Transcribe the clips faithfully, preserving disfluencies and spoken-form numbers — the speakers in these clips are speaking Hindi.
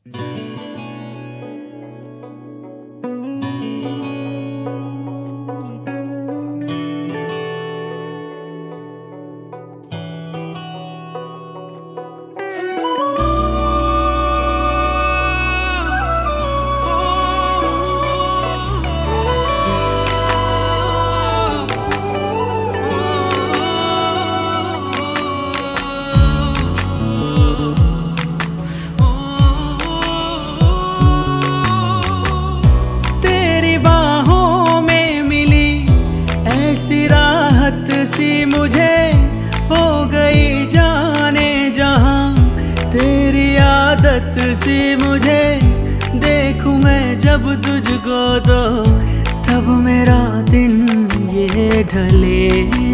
सी मुझे हो गई जाने जहां, तेरी आदत सी मुझे देखूं मैं जब तुझको तो तब मेरा दिन ये ढले।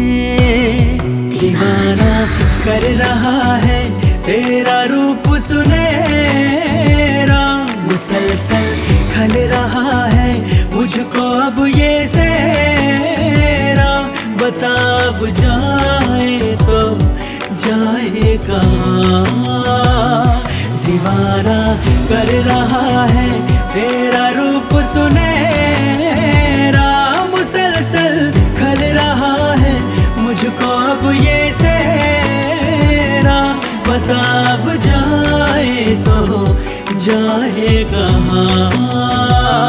दीवाना कर रहा है तेरा रूप सुनहरा, मुसलसल खल रहा है मुझको अब ये सेरा। बता अब जाए तो जाए कहाँ, दीवाना कर रहा है तेरा रूप सुनहरा, मुसलसल खल रहा है मुझको अब ये सेरा। बता अब जाए तो जाए कहाँ।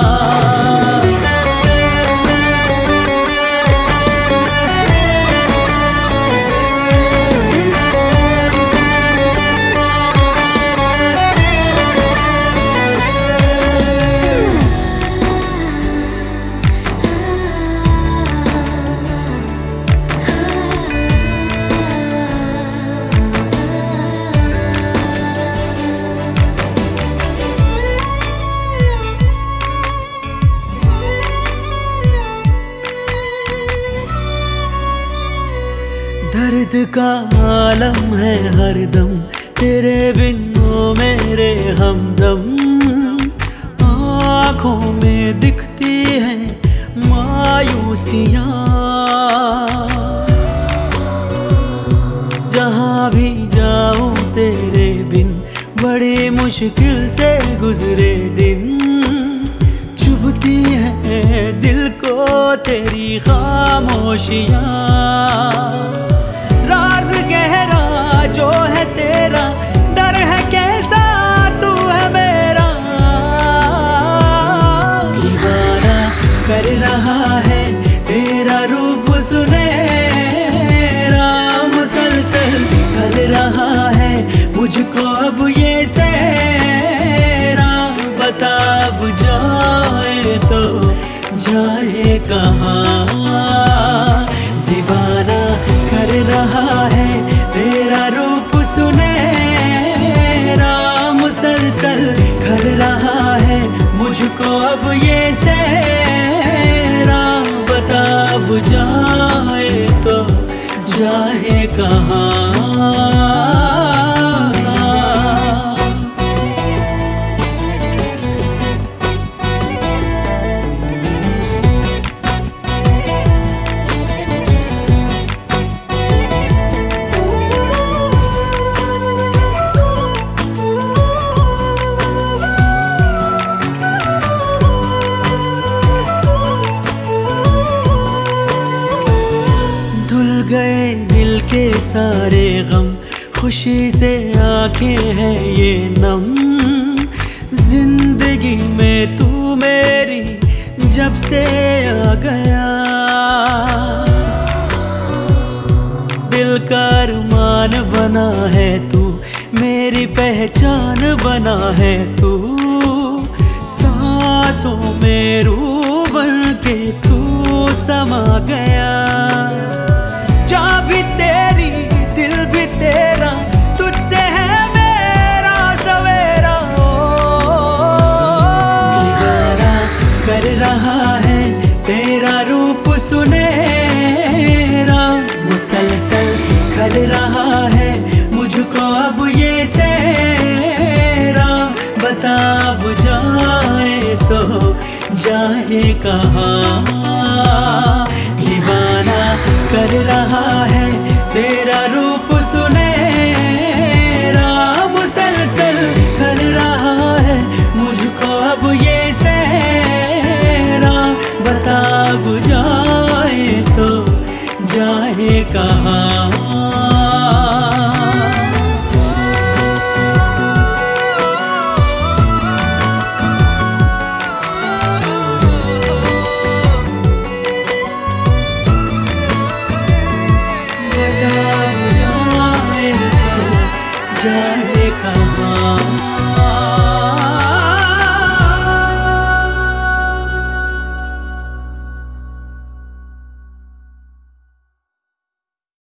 दर्द का आलम है हरदम तेरे बिन ओ मेरे हमदम, आँखों में दिखती है मायूसियाँ। जहाँ भी जाऊँ तेरे बिन बड़ी मुश्किल से गुजरे दिन, चुभती है दिल को तेरी खामोशियाँ। राज गहरा जो है तेरा, डर है कैसा तू है मेरा। दीवाना कर रहा है तेरा रूप सुनहरा, मुसलसल कर रहा है मुझको अब ये सेरा। बता अब जाए तो जाए कहाँ, दीवाना कर रहा है तेरा रूप सुनहरा, मुसलसल कर रहा है मुझको अब ये सेरा। बता अब जाए तो जाए कहाँ। गए दिल के सारे गम, खुशी से आंखें हैं ये नम। जिंदगी में तू मेरी जब से आ गया, दिल का अरमान बना है तू, मेरी पहचान बना है तू। सांसों में रूह बन के तू समा गया, जा भी तेरी दिल भी तेरा, तुझसे है मेरा सवेरा। दीवाना कर रहा है तेरा रूप सुनहरा, मुसलसल खल रहा है मुझको अब ये सेरा। बता अब जाए तो जाए कहाँ, दीवाना कर रहा है तेरा रूप सुनहरा, मुसलसल कर रहा है कहा